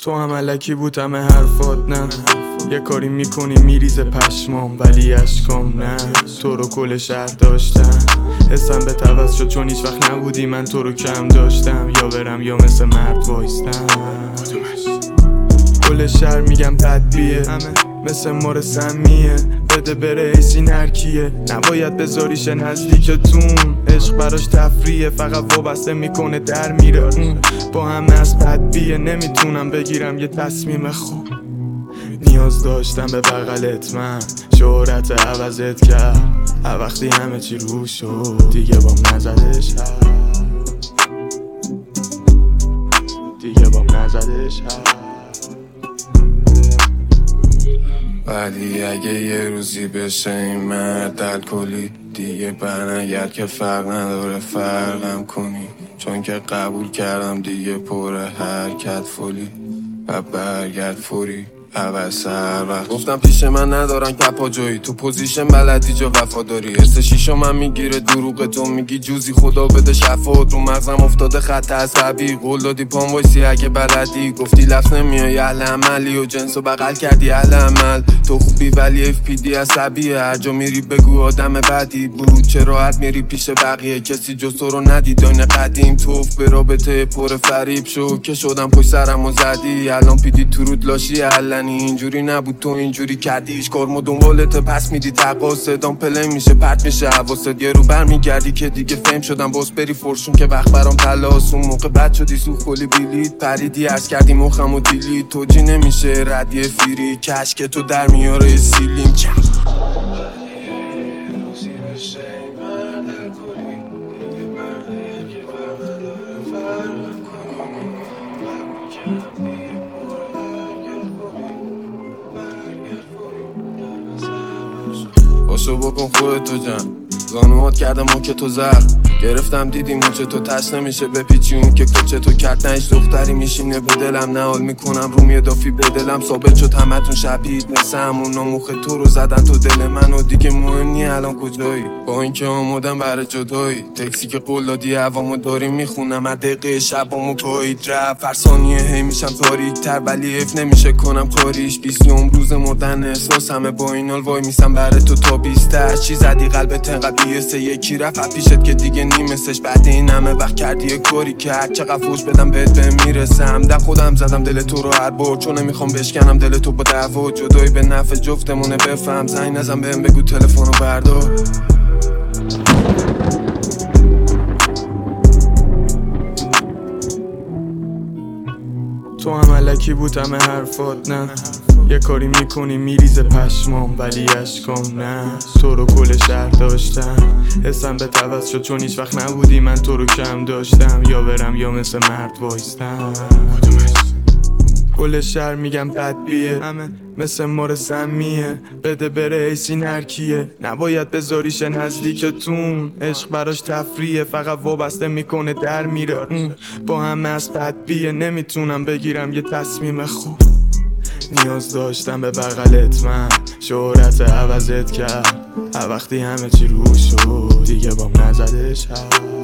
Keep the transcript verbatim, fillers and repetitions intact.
تو هم الکی بود همه حرفات نه، یه کاری میکنی میریزه پشمام ولی اشکام نه. تو رو کل شهر داشتم، حسم به توز شد چون هیچ وقت نبودی من تو رو کم داشتم. یا برم یا مثل مرد وایستم. کل شهر میگم بدبیه، مثل مار سمیه، بده بره ایسی نرکیه. نباید بذاریش نزدیکتون، عشق براش تفریه، فقط وابسته میکنه در میره. اون با همه از بدبیه، نمیتونم بگیرم یه تصمیم خوب. نیاز داشتم به بغلت من، شهرت عوضت کرد وقتی همه چی رو شد. دیگه بام نزدش دیگه بام نزدش ولی اگه یه روزی بشه این مرد الکلی، دیگه برنگرد که فرق نداره فرقم کنی. چون که قبول کردم دیگه پر حرکت فولی و برگرد فوری عوض هر وقت. گفتم پیش من ندارن کپا جایی، تو پوزیشن بلدی جا وفاداری. حس شیشو من میگیره دروغ تو میگی جوزی، خدا بده شفات. رو مغزم افتاده خط عصبی، قول دادی پام وایسی اگه بلدی. گفتی لفظ نمیای اهل عملی و جنسو بغل کردی اهل عمل. تو خوبی ولی اف پی دی عصبیه، هر جا میری بگو آدم بدی بود. چه راحت میری پیش بقیه، کسی جز تو رو ندید. داین قدیم توف به رابطه پر فریب شو که شدم پشت سرم و زدی. الان پیدی تو رود لاشی علنی، اینجوری نبود تو اینجوری کردی. هیچ کارمو دنبالت پس میدی تقا، صدام پلی میشه پرت میشه حواست. یه رو بر میگردی که دیگه فهم شدم باز بری فرشون که وقت برام تلاس. اون موقع بد شدی سوخ کلی بیلید پریدی عرض کردی مخم و دیلید. توجی نمیشه ردیه فیری کش که تو در میاره سیلیم چم. باشو بکن خودتو جمع، زانوات کردم و که تو زر گرفتم دیدی مچه تو تش نمیشه بپیچی. اون که کچه تو کرد نه هیچ دختری میشینه به دلم، نه حال میکنم روم یه دافی به دلم. ثابت شد همتون شبیهید مثل همونا، مخ تو رو زدن تو دل من و دیگه مهم نی الان کجایی. با اینکه آمادم برای جدایی، تکسی که قول دادی هوامو داری میخونم هر دقیقه شبامو گاهید رفت. هر ثانیه هی میشم تاریک تر ولی حیف نمیشه کنم کاریش. بیستم روز مردن احساس همه با این حال وای میسم برای تو تا بیستش. چی زدی قلبت انقدر بیسه یکی رفت پیشت که دیگه نیمسش. بعد این همه وقت کردی یه کاری که هر چقدر فوش بدم بهت به میرسم. در خودم زدم دل تو رو هر بار، چون نمیخوام بشکنم دل تو با دعوا. جدایی به نفع جفتمونه بفهم، زنگ نزن بهم بگو تلفنو بردار. تو هم الکی بود همه حرفات نه، یه کاری میکنی میریزه پشمام ولی اشکام نه. تو رو کل شهر داشتم، حسم به توز شد چون هیچ وقت نبودی من تو رو کم داشتم. یا برم یا مثل مرد وایستم. کل شهر میگم بدبیه، مثل مار سمیه، بده بره ایسی نرکیه. نباید بذاریش نزدیکتون، عشق براش تفریه، فقط وابسته میکنه در میره. با همه از بدبیه، نمیتونم بگیرم یه تصمیم خوب. نیاز داشتم به بغلت من، شهرت عوضت کرد وقتی همه چی رو شد. دیگه بام نزدش